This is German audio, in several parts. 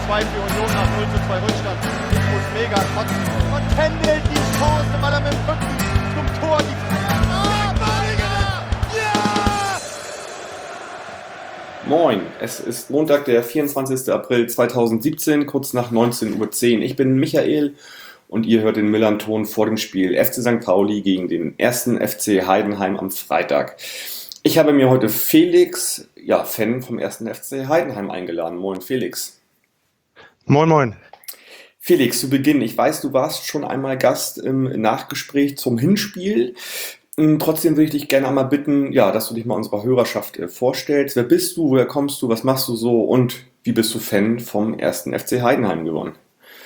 2 für Union nach 0:2 Rückstand. Ich muss mega kotzen. Und Kendall die Chance, weil er mit dem Rücken zum Tor die Moin, es ist Montag, der 24. April 2017, kurz nach 19:10 Uhr. Ich bin Michael und ihr hört den Millern-Ton vor dem Spiel FC St. Pauli gegen den 1. FC Heidenheim am Freitag. Ich habe mir heute Felix, Fan vom 1. FC Heidenheim eingeladen. Moin Felix. Moin, moin. Felix, zu Beginn, ich weiß, du warst schon einmal Gast im Nachgespräch zum Hinspiel. Trotzdem würde ich dich gerne einmal bitten, dass du dich mal unserer Hörerschaft vorstellst. Wer bist du, woher kommst du, was machst du so und wie bist du Fan vom 1. FC Heidenheim geworden?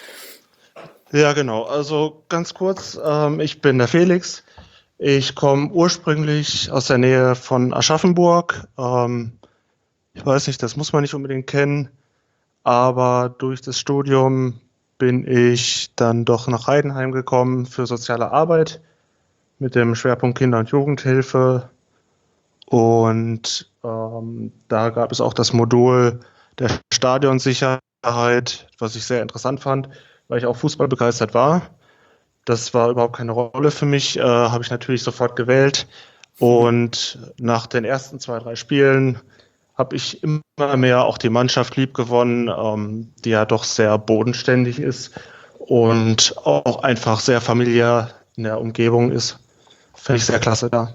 Ja, genau. Also ganz kurz, ich bin der Felix. Ich komme ursprünglich aus der Nähe von Aschaffenburg. Ich weiß nicht, das muss man nicht unbedingt kennen, aber durch das Studium bin ich dann doch nach Heidenheim gekommen für soziale Arbeit mit dem Schwerpunkt Kinder- und Jugendhilfe. Und da gab es auch das Modul der Stadionsicherheit, was ich sehr interessant fand, weil ich auch Fußball begeistert war. Das war überhaupt keine Rolle für mich, habe ich natürlich sofort gewählt. Und nach den ersten 2, 3 Spielen habe ich immer mehr auch die Mannschaft lieb gewonnen, die ja doch sehr bodenständig ist und auch einfach sehr familiär in der Umgebung ist. Finde ich sehr klasse da.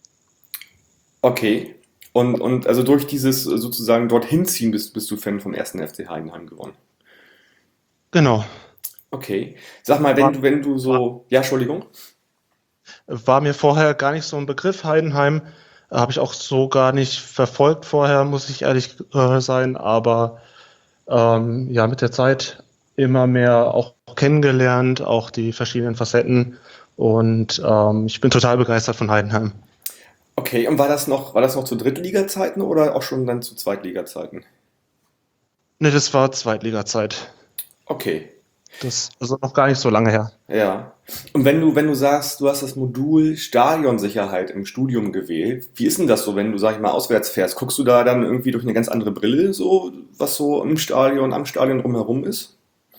Okay, und also durch dieses sozusagen dorthin ziehen bist du Fan vom 1. FC Heidenheim geworden. Genau. Okay, sag mal, wenn du so, Entschuldigung. War mir vorher gar nicht so ein Begriff, Heidenheim. Habe ich auch so gar nicht verfolgt vorher, muss ich ehrlich sein. Aber mit der Zeit immer mehr auch kennengelernt, auch die verschiedenen Facetten. Und ich bin total begeistert von Heidenheim. Okay, und war das noch zu Drittliga-Zeiten oder auch schon dann zu Zweitliga-Zeiten? Ne, das war Zweitliga-Zeit. Okay, Das ist also noch gar nicht so lange her. ja. Und wenn du sagst, du hast das Modul Stadionsicherheit im Studium gewählt, wie ist denn das so, wenn du, sag ich mal, auswärts fährst? Guckst du da dann irgendwie durch eine ganz andere Brille, so, was so am Stadion drumherum ist?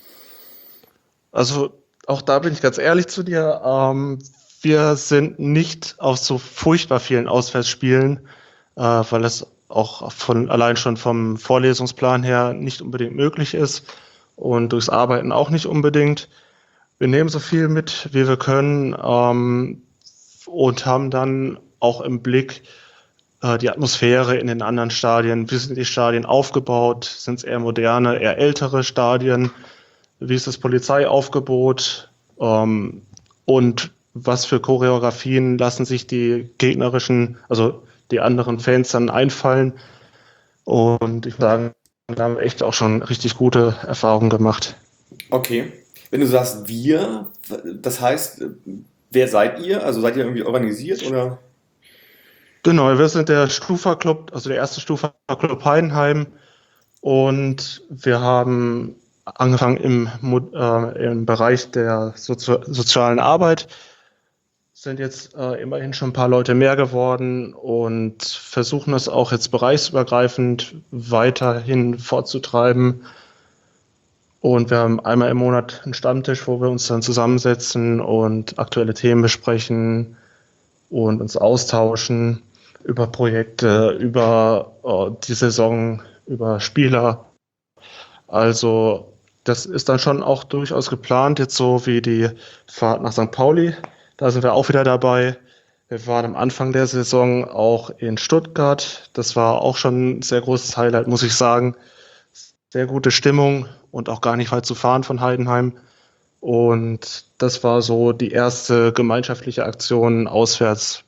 Also auch da bin ich ganz ehrlich zu dir. Wir sind nicht auf so furchtbar vielen Auswärtsspielen, weil es auch allein schon vom Vorlesungsplan her nicht unbedingt möglich ist und durchs Arbeiten auch nicht unbedingt. Wir nehmen so viel mit, wie wir können, und haben dann auch im Blick die Atmosphäre in den anderen Stadien. Wie sind die Stadien aufgebaut? Sind es eher moderne, eher ältere Stadien? Wie ist das Polizeiaufgebot? Und was für Choreografien lassen sich die gegnerischen, also die anderen Fans dann einfallen? Und ich würde sagen, da haben wir echt auch schon richtig gute Erfahrungen gemacht. Okay. Wenn du sagst wir, das heißt, wer seid ihr? Also seid ihr irgendwie organisiert oder? Genau, wir sind der Stufa-Club, also der erste Stufa-Club Heidenheim. Und wir haben angefangen im Bereich der sozialen Arbeit, sind jetzt immerhin schon ein paar Leute mehr geworden und versuchen es auch jetzt bereichsübergreifend weiterhin fortzutreiben. Und wir haben einmal im Monat einen Stammtisch, wo wir uns dann zusammensetzen und aktuelle Themen besprechen und uns austauschen über Projekte, über die Saison, über Spieler. Also das ist dann schon auch durchaus geplant, jetzt so wie die Fahrt nach St. Pauli. Da sind wir auch wieder dabei. Wir waren am Anfang der Saison auch in Stuttgart. Das war auch schon ein sehr großes Highlight, muss ich sagen. Sehr gute Stimmung und auch gar nicht weit zu fahren von Heidenheim. Und das war so die erste gemeinschaftliche Aktion auswärts.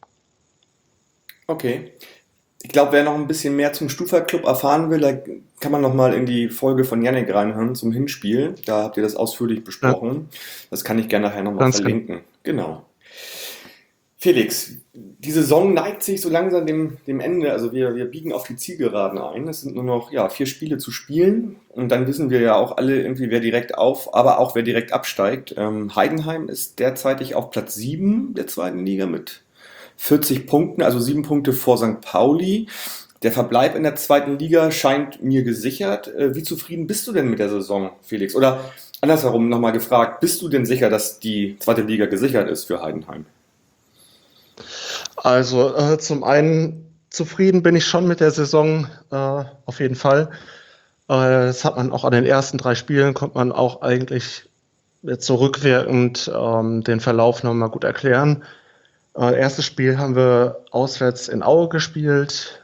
Okay. Ich glaube, wer noch ein bisschen mehr zum Stufa-Club erfahren will, da kann man noch mal in die Folge von Yannick reinhören zum Hinspiel. Da habt ihr das ausführlich besprochen. Das kann ich gerne nachher nochmal Ganz verlinken. Genau. Felix, die Saison neigt sich so langsam dem Ende. Also wir biegen auf die Zielgeraden ein. Es sind nur noch 4 Spiele zu spielen. Und dann wissen wir ja auch alle irgendwie, wer direkt aber auch wer direkt absteigt. Heidenheim ist derzeitig auf Platz 7 der zweiten Liga mit 40 Punkten, also 7 Punkte vor St. Pauli. Der Verbleib in der zweiten Liga scheint mir gesichert. Wie zufrieden bist du denn mit der Saison, Felix? Oder andersherum nochmal gefragt, bist du denn sicher, dass die zweite Liga gesichert ist für Heidenheim? Also zum einen zufrieden bin ich schon mit der Saison, auf jeden Fall. Das hat man auch an den ersten 3 Spielen, konnte man auch eigentlich jetzt so rückwirkend den Verlauf nochmal gut erklären. Erstes Spiel haben wir auswärts in Aue gespielt.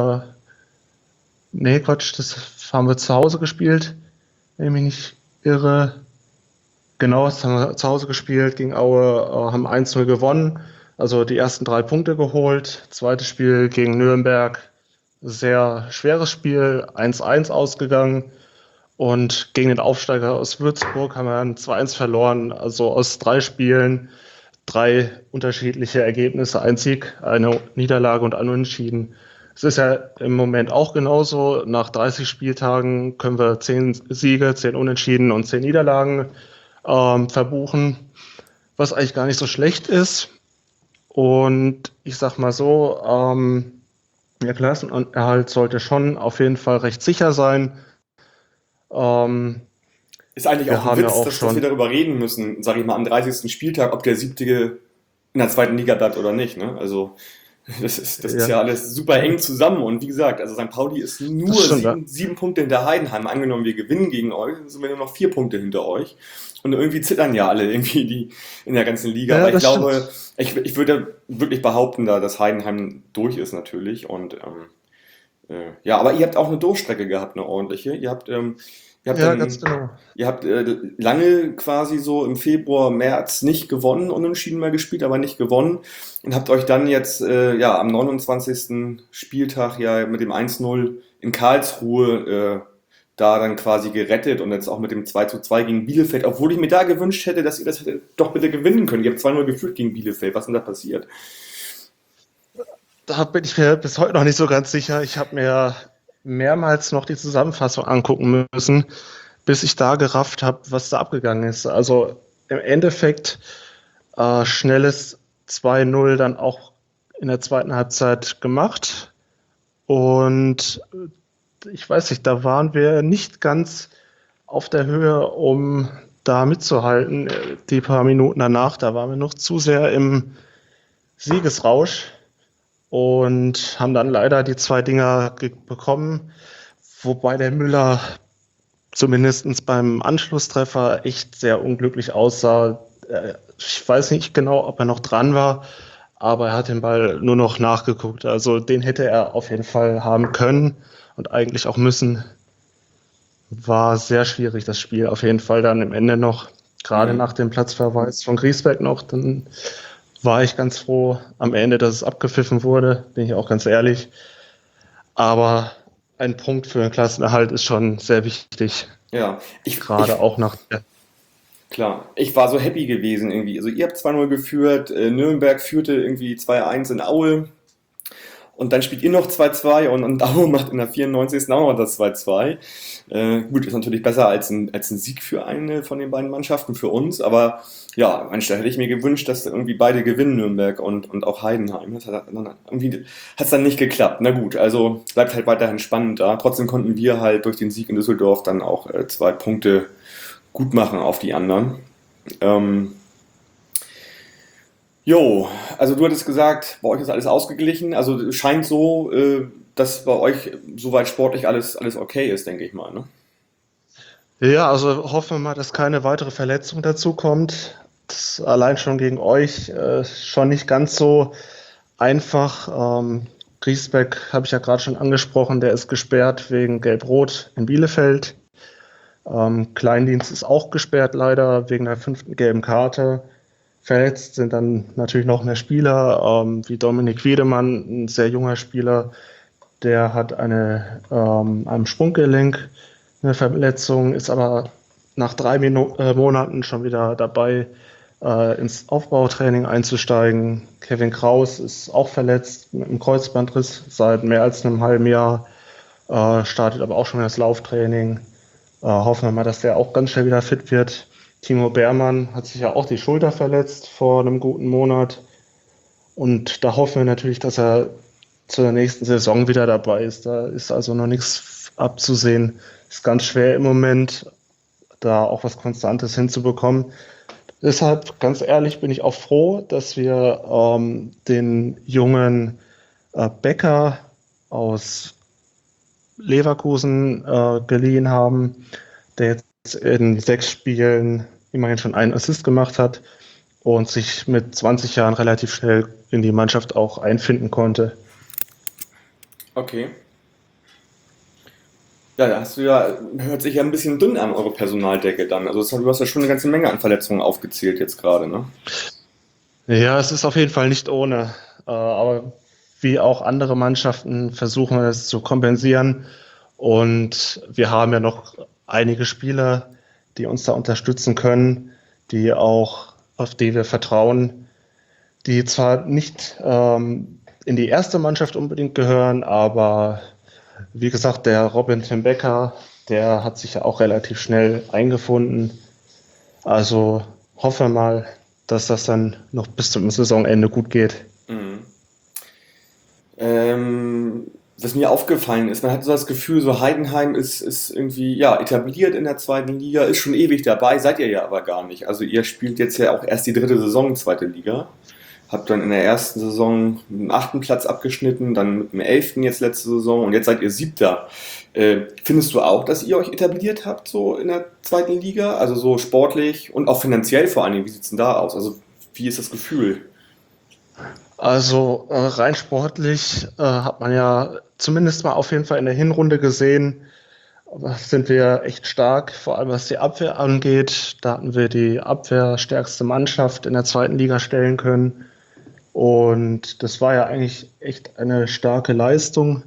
Nee, Quatsch, das haben wir zu Hause gespielt, wenn ich mich nicht irre. Genau, das haben wir zu Hause gespielt gegen Aue, haben 1-0 gewonnen, also die ersten 3 Punkte geholt. Zweites Spiel gegen Nürnberg, sehr schweres Spiel, 1-1 ausgegangen. Und gegen den Aufsteiger aus Würzburg haben wir ein 2-1 verloren, also aus 3 Spielen 3 unterschiedliche Ergebnisse, ein Sieg, eine Niederlage und ein Unentschieden. Es ist ja im Moment auch genauso. Nach 30 Spieltagen können wir 10 Siege, 10 Unentschieden und 10 Niederlagen verbuchen, was eigentlich gar nicht so schlecht ist. Und ich sag mal so, der Klassenerhalt sollte schon auf jeden Fall recht sicher sein. Ist eigentlich Wir auch haben ein ja Witz, auch dass schon- wir darüber reden müssen, sage ich mal, am 30. Spieltag, ob der 7. in der zweiten Liga bleibt oder nicht. Ne? Also das ist ja alles super eng zusammen. Und wie gesagt, also St. Pauli ist nur Das stimmt, ja. 7 Punkte hinter Heidenheim. Angenommen, wir gewinnen gegen euch, dann sind wir nur noch 4 Punkte hinter euch. Und irgendwie zittern ja alle irgendwie die in der ganzen Liga. Ja, Aber ich das glaube, ich würde wirklich behaupten, da dass Heidenheim durch ist natürlich. Und ja, aber ihr habt auch eine Durchstrecke gehabt, eine ordentliche. Ihr habt Ja, dann, ganz genau. ihr habt lange quasi so im Februar, März nicht gewonnen, unentschieden mal gespielt, aber nicht gewonnen und habt euch dann jetzt ja am 29. Spieltag ja mit dem 1-0 in Karlsruhe da dann quasi gerettet und jetzt auch mit dem 2-2 gegen Bielefeld, obwohl ich mir da gewünscht hätte, dass ihr das hätte doch bitte gewinnen können. Ihr habt 2-0 geführt gegen Bielefeld. Was ist denn da passiert? Da bin ich mir bis heute noch nicht so ganz sicher. Ich habe mir mehrmals noch die Zusammenfassung angucken müssen, bis ich da gerafft habe, was da abgegangen ist. Also im Endeffekt schnelles 2-0 dann auch in der zweiten Halbzeit gemacht. Und ich weiß nicht, da waren wir nicht ganz auf der Höhe, um da mitzuhalten. Die paar Minuten danach, da waren wir noch zu sehr im Siegesrausch und haben dann leider die 2 Dinger bekommen, wobei der Müller zumindest beim Anschlusstreffer echt sehr unglücklich aussah. Ich weiß nicht genau, ob er noch dran war, aber er hat den Ball nur noch nachgeguckt. Also den hätte er auf jeden Fall haben können und eigentlich auch müssen. War sehr schwierig, das Spiel auf jeden Fall dann im Ende noch, gerade nach dem Platzverweis von Griesbeck noch, dann war ich ganz froh am Ende, dass es abgepfiffen wurde, bin ich auch ganz ehrlich. Aber ein Punkt für den Klassenerhalt ist schon sehr wichtig, Ja, gerade auch nach der. klar, ich war so happy gewesen irgendwie. Also ihr habt 2-0 geführt, Nürnberg führte irgendwie 2-1 in Aue und dann spielt ihr noch 2-2 und Aue macht in der 94. auch noch das 2-2. Gut, ist natürlich besser als ein Sieg für eine von den beiden Mannschaften, für uns, aber ja, Mensch, da hätte ich mir gewünscht, dass irgendwie beide gewinnen, Nürnberg und auch Heidenheim. Irgendwie hat es dann nicht geklappt. Na gut, also bleibt halt weiterhin spannend da. Trotzdem konnten wir halt durch den Sieg in Düsseldorf dann auch 2 Punkte gut machen auf die anderen. Jo, also du hattest gesagt, bei euch ist alles ausgeglichen. Also es scheint so, dass bei euch soweit sportlich alles okay ist, denke ich mal. Ne? Ja, also hoffen wir mal, dass keine weitere Verletzung dazu kommt. Das ist allein schon gegen euch schon nicht ganz so einfach. Griesbeck habe ich ja gerade schon angesprochen, der ist gesperrt wegen Gelb-Rot in Bielefeld. Kleindienst ist auch gesperrt leider wegen der 5. gelben Karte. Verletzt sind dann natürlich noch mehr Spieler, wie Dominik Wiedemann, ein sehr junger Spieler, der hat am Sprunggelenk eine Verletzung, ist aber nach 3 Monaten schon wieder dabei, ins Aufbautraining einzusteigen. Kevin Kraus ist auch verletzt mit einem Kreuzbandriss seit mehr als einem halben Jahr, startet aber auch schon das Lauftraining. Hoffen wir mal, dass der auch ganz schnell wieder fit wird. Timo Beermann hat sich ja auch die Schulter verletzt vor einem guten Monat. Und da hoffen wir natürlich, dass er zur nächsten Saison wieder dabei ist. Da ist also noch nichts abzusehen. Ist ganz schwer im Moment, da auch was Konstantes hinzubekommen. Deshalb, ganz ehrlich, bin ich auch froh, dass wir den jungen Becker aus Leverkusen geliehen haben, der jetzt in 6 Spielen immerhin schon einen Assist gemacht hat und sich mit 20 Jahren relativ schnell in die Mannschaft auch einfinden konnte. Okay. Ja, da hast du ja, hört sich ja ein bisschen dünn an, eure Personaldecke dann. Also du hast ja schon eine ganze Menge an Verletzungen aufgezählt jetzt gerade, ne? Ja, es ist auf jeden Fall nicht ohne. Aber wie auch andere Mannschaften versuchen wir es zu kompensieren. Und wir haben ja noch einige Spieler, die uns da unterstützen können, auf die wir vertrauen, die zwar nicht in die erste Mannschaft unbedingt gehören, aber wie gesagt, der Robin Tim Becker, der hat sich ja auch relativ schnell eingefunden. Also hoffe mal, dass das dann noch bis zum Saisonende gut geht. Mhm. Was mir aufgefallen ist, man hat so das Gefühl, so Heidenheim ist irgendwie ja, etabliert in der zweiten Liga, ist schon ewig dabei, seid ihr ja aber gar nicht. Also ihr spielt jetzt ja auch erst die 3. Saison zweite Liga. Habt dann in der ersten Saison mit dem 8. Platz abgeschnitten, dann mit dem 11. jetzt letzte Saison und jetzt seid ihr 7. Findest du auch, dass ihr euch etabliert habt so in der zweiten Liga? Also so sportlich und auch finanziell vor allem, wie sieht es denn da aus? Also wie ist das Gefühl? Also rein sportlich hat man ja zumindest mal auf jeden Fall in der Hinrunde gesehen, sind wir echt stark, vor allem was die Abwehr angeht. Da hatten wir die abwehrstärkste Mannschaft in der zweiten Liga stellen können. Und das war ja eigentlich echt eine starke Leistung.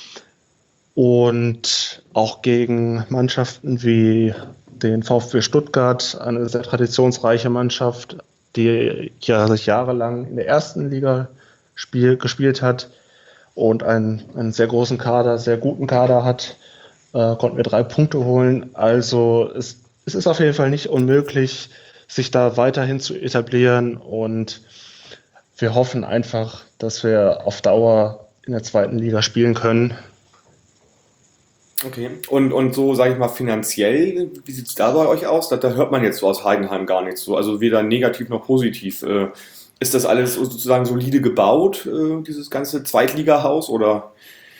Und auch gegen Mannschaften wie den VfB Stuttgart, eine sehr traditionsreiche Mannschaft, die ja sich jahrelang in der ersten Liga gespielt hat und einen sehr großen Kader, sehr guten Kader hat, konnten wir 3 Punkte holen. Also es ist auf jeden Fall nicht unmöglich, sich da weiterhin zu etablieren und wir hoffen einfach, dass wir auf Dauer in der zweiten Liga spielen können. Okay. Und so, sage ich mal, finanziell, wie sieht es da bei euch aus? Da hört man jetzt so aus Heidenheim gar nichts so. Also weder negativ noch positiv. Ist das alles sozusagen solide gebaut, dieses ganze Zweitligahaus, oder?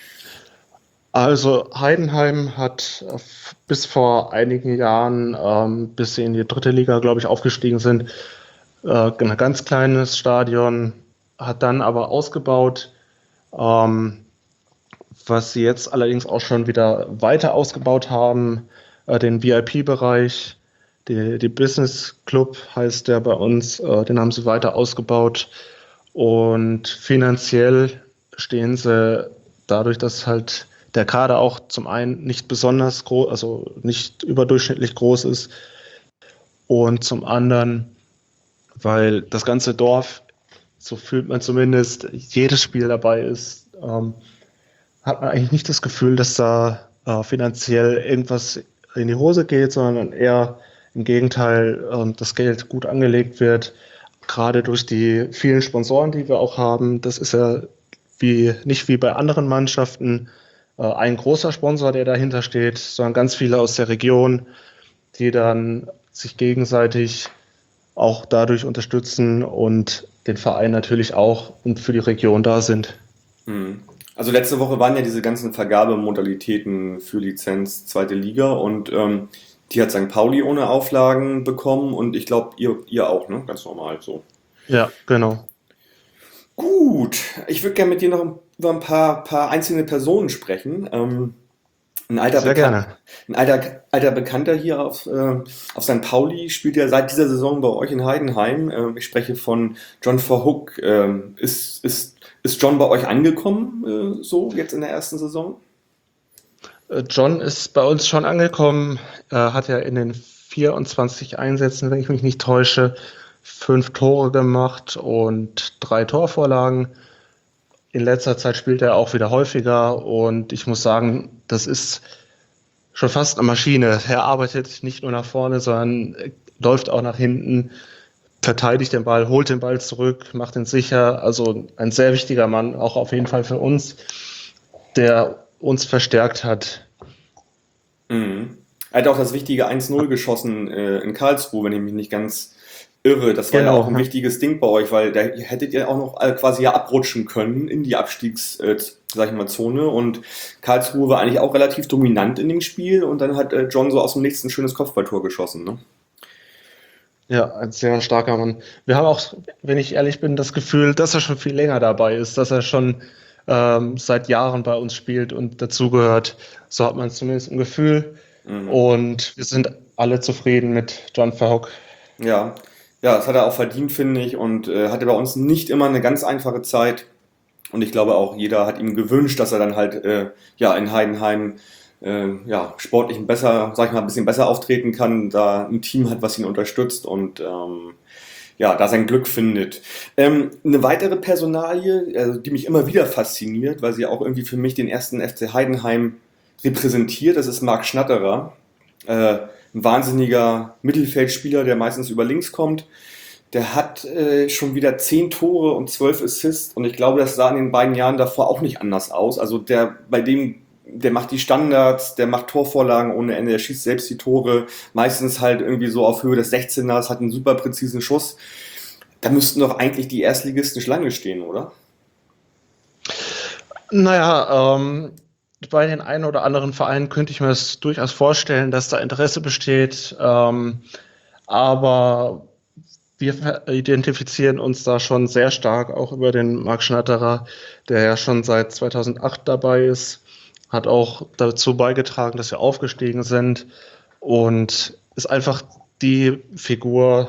Also Heidenheim hat bis vor einigen Jahren, bis sie in die 3. Liga, glaube ich, aufgestiegen sind, ein ganz kleines Stadion, hat dann aber ausgebaut, was sie jetzt allerdings auch schon wieder weiter ausgebaut haben, den VIP-Bereich, die Business Club heißt der bei uns, den haben sie weiter ausgebaut und finanziell stehen sie dadurch, dass halt der Kader auch zum einen nicht besonders groß, also nicht überdurchschnittlich groß ist und zum anderen, weil das ganze Dorf, so fühlt man zumindest, jedes Spiel dabei ist, hat man eigentlich nicht das Gefühl, dass da finanziell irgendwas in die Hose geht, sondern eher im Gegenteil, das Geld gut angelegt wird, gerade durch die vielen Sponsoren, die wir auch haben. Das ist ja nicht wie bei anderen Mannschaften ein großer Sponsor, der dahinter steht, sondern ganz viele aus der Region, die dann sich gegenseitig auch dadurch unterstützen und den Verein natürlich auch und für die Region da sind. Hm. Also letzte Woche waren ja diese ganzen Vergabemodalitäten für Lizenz zweite Liga und die hat St. Pauli ohne Auflagen bekommen und ich glaube, ihr auch, ne? Ganz normal so. Ja, genau. Gut, ich würde gerne mit dir noch über ein paar einzelne Personen sprechen. Ein alter, Sehr gerne. ein alter Bekannter hier auf St. Pauli spielt ja seit dieser Saison bei euch in Heidenheim. Ich spreche von John Verhoek. Ist John bei euch angekommen, so jetzt in der ersten Saison? John ist bei uns schon angekommen, hat ja in den 24 Einsätzen, wenn ich mich nicht täusche, 5 Tore gemacht und 3 Torvorlagen. In letzter Zeit spielt er auch wieder häufiger und ich muss sagen, das ist schon fast eine Maschine. Er arbeitet nicht nur nach vorne, sondern läuft auch nach hinten, verteidigt den Ball, holt den Ball zurück, macht ihn sicher. Also ein sehr wichtiger Mann, auch auf jeden Fall für uns, der uns verstärkt hat. Mhm. Er hat auch das wichtige 1-0 geschossen in Karlsruhe, wenn ich mich nicht ganz irre. Das war ja auch ein wichtiges Ding bei euch, weil da hättet ihr auch noch quasi ja abrutschen können in die sag ich mal, Zone. Und Karlsruhe war eigentlich auch relativ dominant in dem Spiel und dann hat John so aus dem Nichts ein schönes Kopfballtor geschossen, ne? Ja, ein sehr starker Mann. Wir haben auch, wenn ich ehrlich bin, das Gefühl, dass er schon viel länger dabei ist, dass er schon seit Jahren bei uns spielt und dazugehört. So hat man zumindest ein Gefühl. Und wir sind alle zufrieden mit John Verhoek. Ja, ja, das hat er auch verdient, finde ich, und hatte bei uns nicht immer eine ganz einfache Zeit. Und ich glaube auch, jeder hat ihm gewünscht, dass er dann halt ja in Heidenheim ja, sportlich besser, sag ich mal, ein bisschen besser auftreten kann, da ein Team hat, was ihn unterstützt und ja, da sein Glück findet. Eine weitere Personalie, also die mich immer wieder fasziniert, weil sie auch irgendwie für mich den ersten FC Heidenheim repräsentiert, das ist Marc Schnatterer. Ein wahnsinniger Mittelfeldspieler, der meistens über links kommt. Der hat schon wieder 10 Tore und 12 Assists und ich glaube, das sah in den beiden Jahren davor auch nicht anders aus. Also der macht die Standards, der macht Torvorlagen ohne Ende, der schießt selbst die Tore, meistens halt irgendwie so auf Höhe des 16ers, hat einen super präzisen Schuss. Da müssten doch eigentlich die Erstligisten Schlange stehen, oder? Naja, bei den einen oder anderen Vereinen könnte ich mir das durchaus vorstellen, dass da Interesse besteht. Aber wir identifizieren uns da schon sehr stark auch über den Marc Schnatterer, der ja schon seit 2008 dabei ist. Hat auch dazu beigetragen, dass wir aufgestiegen sind und ist einfach die Figur,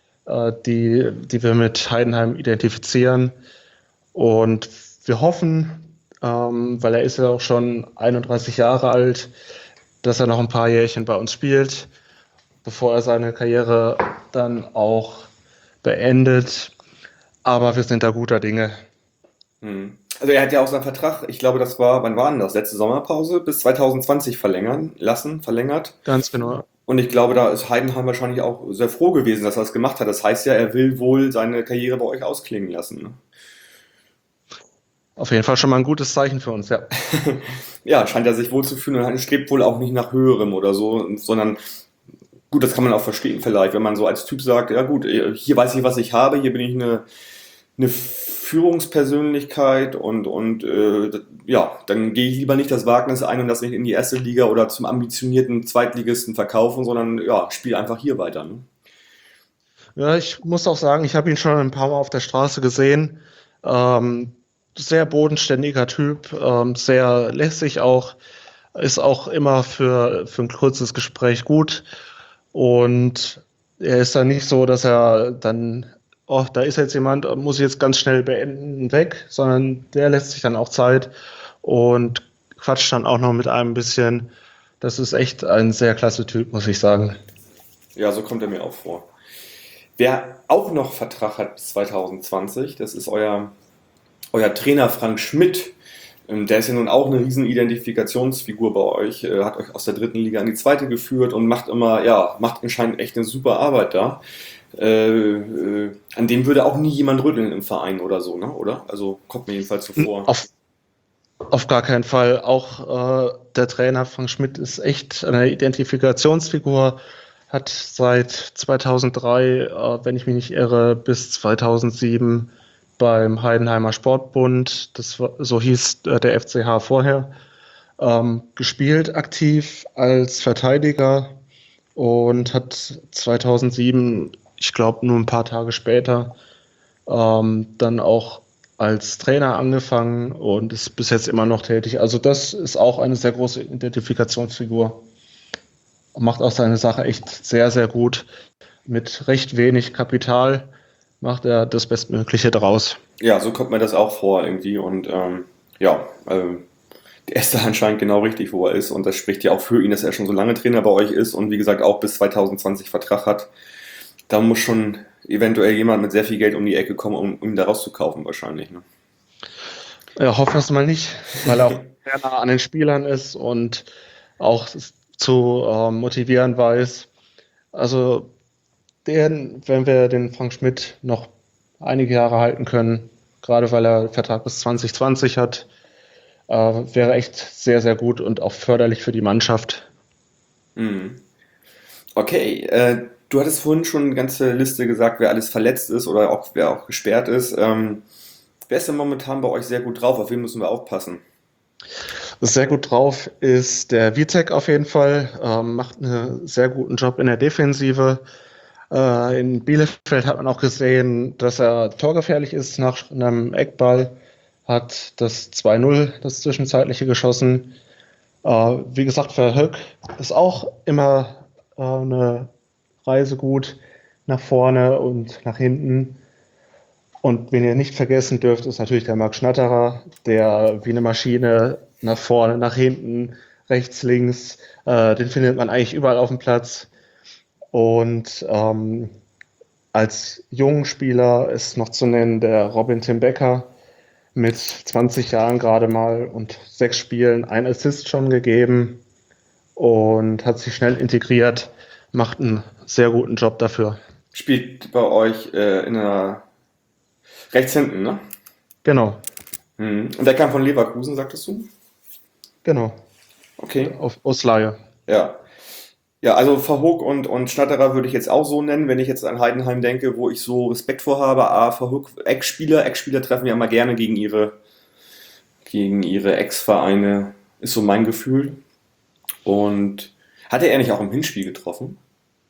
die wir mit Heidenheim identifizieren. Und wir hoffen, weil er ist ja auch schon 31 Jahre alt, dass er noch ein paar Jährchen bei uns spielt, bevor er seine Karriere dann auch beendet. Aber wir sind da guter Dinge. Also er hat ja auch seinen Vertrag, ich glaube, das war, wann war denn das? Letzte Sommerpause, bis 2020 verlängert. Ganz genau. Und ich glaube, da ist Heidenheim wahrscheinlich auch sehr froh gewesen, dass er das gemacht hat. Das heißt ja, er will wohl seine Karriere bei euch ausklingen lassen. Ne? Auf jeden Fall schon mal ein gutes Zeichen für uns, ja. Ja, scheint er sich wohl zu fühlen und strebt wohl auch nicht nach Höherem oder so, sondern gut, das kann man auch verstehen vielleicht, wenn man so als Typ sagt, ja gut, hier weiß ich, was ich habe, hier bin ich eine Führungspersönlichkeit und ja, dann gehe ich lieber nicht das Wagnis ein und das nicht in die erste Liga oder zum ambitionierten Zweitligisten verkaufen, sondern ja, spiele einfach hier weiter. Ne? Ja, ich muss auch sagen, ich habe ihn schon ein paar Mal auf der Straße gesehen. Sehr bodenständiger Typ, sehr lässig auch, ist auch immer für ein kurzes Gespräch gut. Und er ist dann nicht so, dass er dann, oh, da ist jetzt jemand, muss ich jetzt ganz schnell beenden, weg, sondern der lässt sich dann auch Zeit und quatscht dann auch noch mit einem ein bisschen. Das ist echt ein sehr klasse Typ, muss ich sagen. Ja, so kommt er mir auch vor. Wer auch noch Vertrag hat bis 2020, das ist euer Trainer Frank Schmidt. Der ist ja nun auch eine riesen Identifikationsfigur bei euch, hat euch aus der dritten Liga in die zweite geführt und macht anscheinend echt eine super Arbeit da. An dem würde auch nie jemand rütteln im Verein oder so, ne? Oder? Also kommt mir jedenfalls so vor. Auf gar keinen Fall. Auch der Trainer Frank Schmidt ist echt eine Identifikationsfigur, hat seit 2003, wenn ich mich nicht irre, bis 2007 beim Heidenheimer Sportbund, so hieß der FCH vorher, gespielt aktiv als Verteidiger und hat 2007, ich glaube nur ein paar Tage später, dann auch als Trainer angefangen und ist bis jetzt immer noch tätig. Also das ist auch eine sehr große Identifikationsfigur. Macht auch seine Sache echt sehr, sehr gut. Mit recht wenig Kapital macht er das Bestmögliche draus. Ja, so kommt mir das auch vor irgendwie und der ist da anscheinend genau richtig, wo er ist und das spricht ja auch für ihn, dass er schon so lange Trainer bei euch ist und wie gesagt auch bis 2020 Vertrag hat. Da muss schon eventuell jemand mit sehr viel Geld um die Ecke kommen, um ihn da rauszukaufen wahrscheinlich. Ne? Ja, hoffen wir es mal nicht, weil er auch sehr nah an den Spielern ist und auch zu motivieren weiß. Also wenn wir den Frank Schmidt noch einige Jahre halten können, gerade weil er Vertrag bis 2020 hat, wäre echt sehr, sehr gut und auch förderlich für die Mannschaft. Okay, du hattest vorhin schon eine ganze Liste gesagt, wer alles verletzt ist oder auch wer auch gesperrt ist. Wer ist denn momentan bei euch sehr gut drauf? Auf wen müssen wir aufpassen? Sehr gut drauf ist der Witek auf jeden Fall, macht einen sehr guten Job in der Defensive. In Bielefeld hat man auch gesehen, dass er torgefährlich ist nach einem Eckball, hat das 2-0, das zwischenzeitliche geschossen. Wie gesagt, Verhoek ist auch immer eine Reise gut nach vorne und nach hinten. Und wen ihr nicht vergessen dürft, ist natürlich der Marc Schnatterer, der wie eine Maschine nach vorne, nach hinten, rechts, links, den findet man eigentlich überall auf dem Platz. Und als jungen Spieler ist noch zu nennen der Robin Tim Becker mit 20 Jahren gerade mal und 6 Spielen, ein Assist schon gegeben und hat sich schnell integriert, macht einen sehr guten Job dafür. Spielt bei euch in der rechts hinten, ne? Genau, Und der kam von Leverkusen, sagtest du? genau, Okay, aus Laie. ja. Ja, also Verhoek und Schnatterer würde ich jetzt auch so nennen, wenn ich jetzt an Heidenheim denke, wo ich so Respekt vor habe. Verhoek, Ex-Spieler treffen ja immer gerne gegen ihre Ex-Vereine, ist so mein Gefühl. Und hatte er nicht auch im Hinspiel getroffen?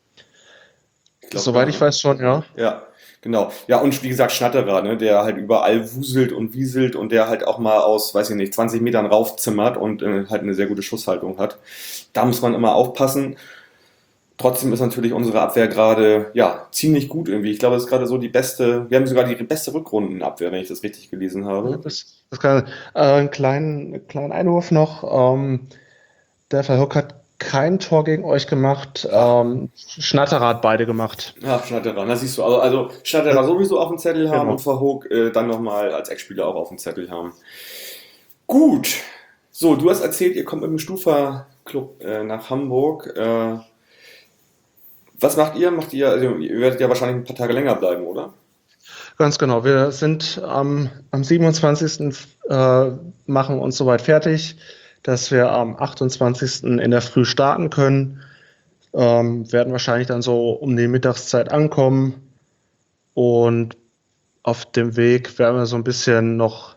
Soweit ich weiß schon, ja. Ja, genau. Ja, und wie gesagt, Schnatterer, ne, der halt überall wuselt und wieselt und der halt auch mal aus, weiß ich nicht, 20 Metern raufzimmert und halt eine sehr gute Schusshaltung hat. Da muss man immer aufpassen. Trotzdem ist natürlich unsere Abwehr gerade, ja, ziemlich gut irgendwie. Ich glaube, es ist gerade so die beste, wir haben sogar die beste Rückrundenabwehr, wenn ich das richtig gelesen habe. Das kann, einen kleinen Einwurf noch. Der Verhoek hat kein Tor gegen euch gemacht. Schnatterer hat beide gemacht. Ja, Schnatterer, da siehst du, also Schnatterer sowieso auf dem Zettel haben Genau. und Verhoek dann nochmal als Ex-Spieler auch auf dem Zettel haben. Gut. So, du hast erzählt, ihr kommt mit dem Stufa-Club nach Hamburg. Was macht ihr? Also ihr werdet ja wahrscheinlich ein paar Tage länger bleiben, oder? Ganz genau. Wir sind am 27. Machen uns soweit fertig, dass wir am 28. in der Früh starten können. Werden wahrscheinlich dann so um die Mittagszeit ankommen. Und auf dem Weg werden wir so ein bisschen noch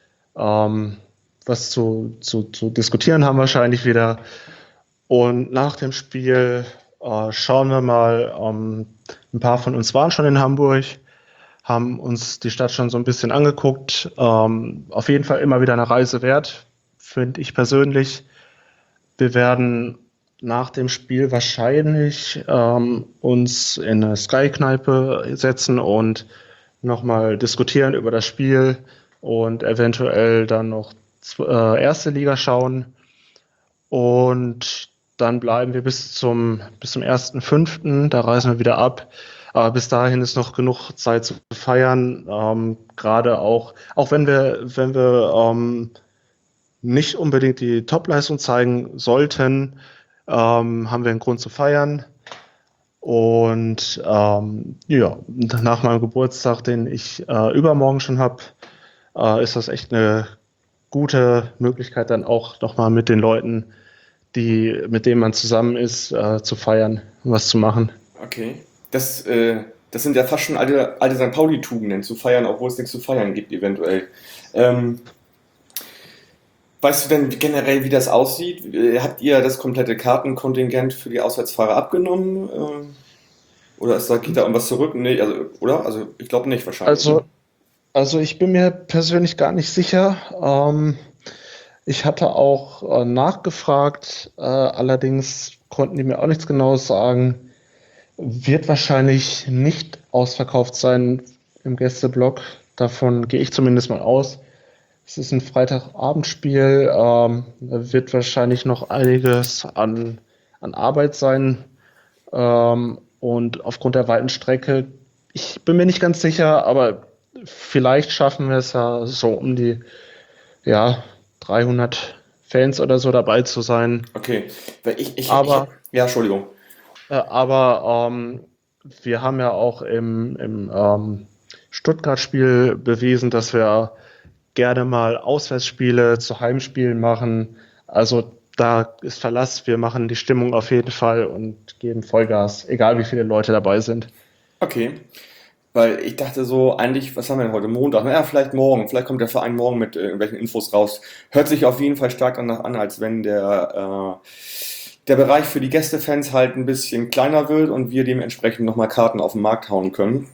was zu diskutieren haben wahrscheinlich wieder. Und nach dem Spiel schauen wir mal, ein paar von uns waren schon in Hamburg, haben uns die Stadt schon so ein bisschen angeguckt. Auf jeden Fall immer wieder eine Reise wert, finde ich persönlich. Wir werden nach dem Spiel wahrscheinlich uns in eine Sky-Kneipe setzen und nochmal diskutieren über das Spiel und eventuell dann noch erste Liga schauen. Und dann bleiben wir bis zum 1.5., da reisen wir wieder ab. Aber bis dahin ist noch genug Zeit zu feiern. Gerade auch wenn wir nicht unbedingt die Topleistung zeigen sollten, haben wir einen Grund zu feiern. Und ja, nach meinem Geburtstag, den ich übermorgen schon habe, ist das echt eine gute Möglichkeit, dann auch nochmal mit den Leuten, mit denen man zusammen ist, zu feiern und was zu machen. Okay. Das sind ja fast schon alte St. Pauli-Tugenden, zu feiern, obwohl es nichts zu feiern gibt, eventuell. Weißt du denn generell, wie das aussieht? Habt ihr das komplette Kartenkontingent für die Auswärtsfahrer abgenommen? Oder geht da irgendwas zurück? Nee, oder? Also ich glaube nicht wahrscheinlich. Also ich bin mir persönlich gar nicht sicher. Ich hatte auch nachgefragt, allerdings konnten die mir auch nichts Genaues sagen. Wird wahrscheinlich nicht ausverkauft sein im Gästeblock. Davon gehe ich zumindest mal aus. Es ist ein Freitagabendspiel. Da wird wahrscheinlich noch einiges an Arbeit sein. Und aufgrund der weiten Strecke, ich bin mir nicht ganz sicher, aber vielleicht schaffen wir es ja so um die 300 Fans oder so dabei zu sein. Okay. Weil Aber ja, Entschuldigung. Aber wir haben ja auch im Stuttgart-Spiel bewiesen, dass wir gerne mal Auswärtsspiele zu Heimspielen machen. Also da ist Verlass, wir machen die Stimmung auf jeden Fall und geben Vollgas, egal wie viele Leute dabei sind. Okay. Weil ich dachte so, eigentlich, was haben wir denn heute? Montag? Naja, vielleicht morgen. Vielleicht kommt der Verein morgen mit irgendwelchen Infos raus. Hört sich auf jeden Fall stark danach an, als wenn der Bereich für die Gästefans halt ein bisschen kleiner wird und wir dementsprechend nochmal Karten auf den Markt hauen können.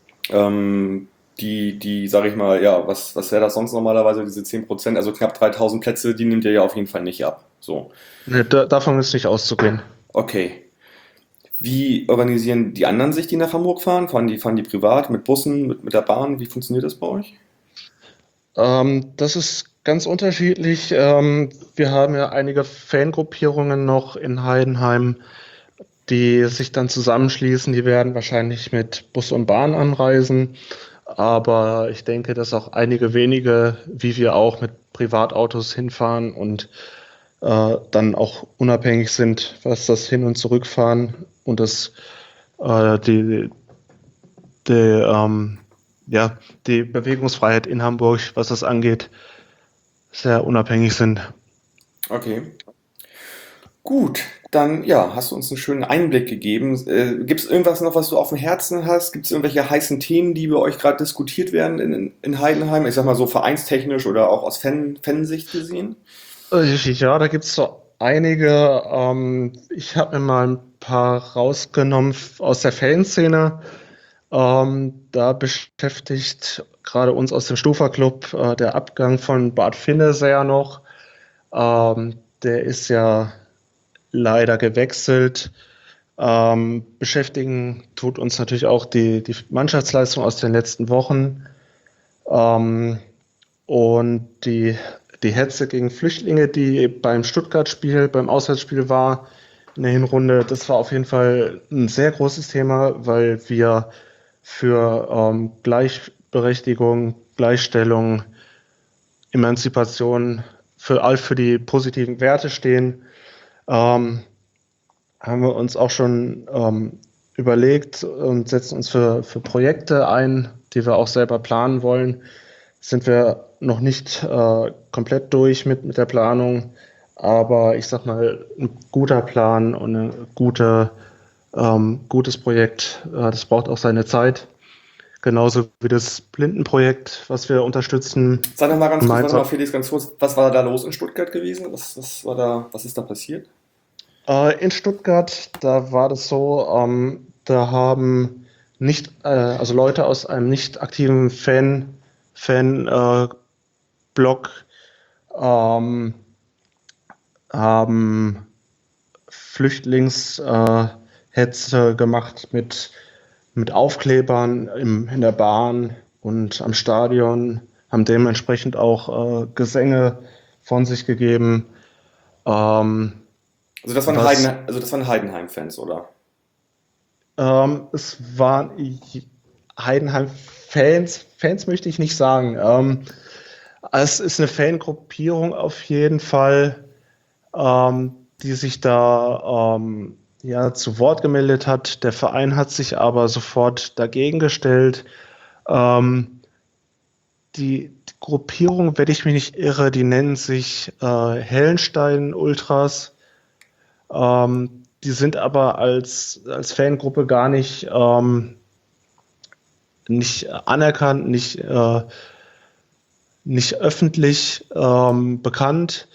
Sag ich mal, ja, was wäre das sonst normalerweise, diese 10%, also knapp 3000 Plätze, die nimmt ihr ja auf jeden Fall nicht ab. So, Nee, davon ist nicht auszugehen. okay. Wie organisieren die anderen sich, die nach Hamburg fahren? Fahren die privat, mit Bussen, mit der Bahn? Wie funktioniert das bei euch? Das ist ganz unterschiedlich. Wir haben ja einige Fangruppierungen noch in Heidenheim, die sich dann zusammenschließen. Die werden wahrscheinlich mit Bus und Bahn anreisen. Aber ich denke, dass auch einige wenige, wie wir auch, mit Privatautos hinfahren und dann auch unabhängig sind, was das Hin- und Zurückfahren und die, ja, die Bewegungsfreiheit in Hamburg, was das angeht, sehr unabhängig sind. Okay. Gut, dann ja, hast du uns einen schönen Einblick gegeben. Gibt es irgendwas noch, was du auf dem Herzen hast? Gibt es irgendwelche heißen Themen, die bei euch gerade diskutiert werden in Heidenheim? Ich sag mal so vereinstechnisch oder auch aus Fansicht gesehen? Ja, da gibt es so einige. Ich habe mir mal ein paar rausgenommen aus der Fanszene. Da beschäftigt gerade uns aus dem Stufa-Club der Abgang von Bart Finne sehr noch. Der ist ja leider gewechselt. Beschäftigen tut uns natürlich auch die Mannschaftsleistung aus den letzten Wochen und die Hetze gegen Flüchtlinge, die beim Stuttgart-Spiel, beim Auswärtsspiel war in der Hinrunde. Das war auf jeden Fall ein sehr großes Thema, weil wir für Gleichberechtigung, Gleichstellung, Emanzipation, für die positiven Werte stehen. Haben wir uns auch schon überlegt und setzen uns für Projekte ein, die wir auch selber planen wollen. Sind wir noch nicht komplett durch mit der Planung, aber ich sag mal, ein guter Plan und ein gutes Projekt, das braucht auch seine Zeit. Genauso wie das Blindenprojekt, was wir unterstützen. Sag noch mal ganz kurz, warte Gemeinsam. mal, Felix, ganz kurz, was war da los in Stuttgart gewesen? Was ist da passiert? In Stuttgart, da war das so, da haben also Leute aus einem nicht aktiven Blog haben Flüchtlingshetze gemacht mit Aufklebern in der Bahn und am Stadion, haben dementsprechend auch Gesänge von sich gegeben. Ähm, was Also das waren Heidenheim-Fans, oder? Es waren Heidenheim-Fans, Fans möchte ich nicht sagen. Es ist eine Fangruppierung auf jeden Fall, die sich da ja, zu Wort gemeldet hat. Der Verein hat sich aber sofort dagegen gestellt. Die Gruppierung, wenn ich mich nicht irre, die nennen sich Hellenstein Ultras. Die sind aber als Fangruppe gar nicht anerkannt, nicht öffentlich bekannt.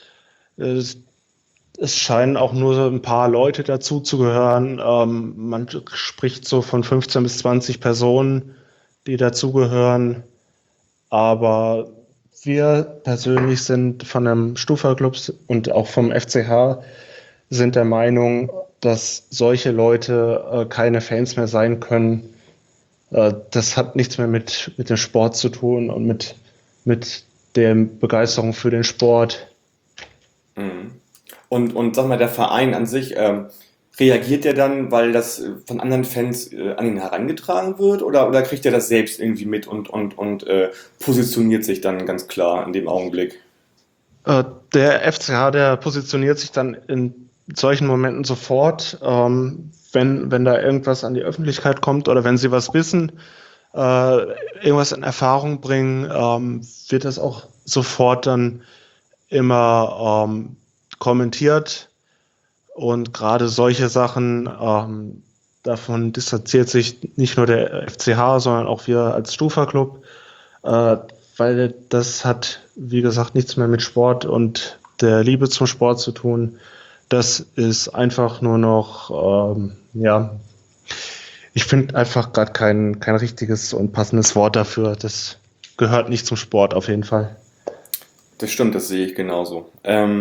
Es scheinen auch nur so ein paar Leute dazu zu gehören. Man spricht so von 15 bis 20 Personen, die dazugehören. Aber wir persönlich sind von dem Stufa-Club und auch vom FCH sind der Meinung, dass solche Leute keine Fans mehr sein können. Das hat nichts mehr mit dem Sport zu tun und mit der Begeisterung für den Sport. Mhm. Und sag mal, der Verein an sich, reagiert der dann, weil das von anderen Fans an ihn herangetragen wird, oder kriegt er das selbst irgendwie mit und positioniert sich dann ganz klar in dem Augenblick? Der FCH, der positioniert sich dann solchen Momenten sofort, wenn da irgendwas an die Öffentlichkeit kommt oder wenn sie was wissen, irgendwas in Erfahrung bringen, wird das auch sofort dann immer kommentiert. Und gerade solche Sachen, davon distanziert sich nicht nur der FCH, sondern auch wir als Stufa-Club, weil das hat, wie gesagt, nichts mehr mit Sport und der Liebe zum Sport zu tun. Das ist einfach nur noch, ich finde einfach gerade kein richtiges und passendes Wort dafür. Das gehört nicht zum Sport auf jeden Fall. Das stimmt, das sehe ich genauso.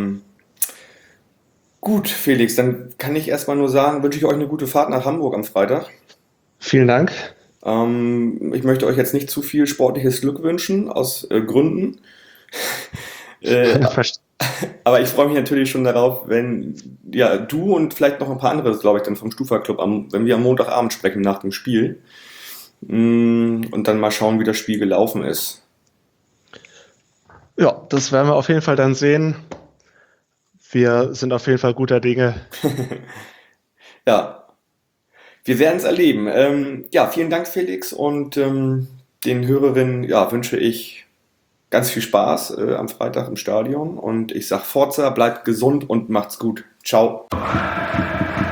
Gut, Felix, dann kann ich erstmal nur sagen, wünsche ich euch eine gute Fahrt nach Hamburg am Freitag. Vielen Dank. Ich möchte euch jetzt nicht zu viel sportliches Glück wünschen, aus Gründen. Äh, aber ich freue mich natürlich schon darauf, wenn ja, du und vielleicht noch ein paar andere, glaube ich, dann vom Stufa-Club, wenn wir am Montagabend sprechen nach dem Spiel. Und dann mal schauen, wie das Spiel gelaufen ist. Ja, das werden wir auf jeden Fall dann sehen. Wir sind auf jeden Fall guter Dinge. Ja, wir werden es erleben. Ja, vielen Dank, Felix. Und den Hörerinnen ja, wünsche ich ganz viel Spaß am Freitag im Stadion. Und ich sage Forza, bleibt gesund und macht's gut. Ciao.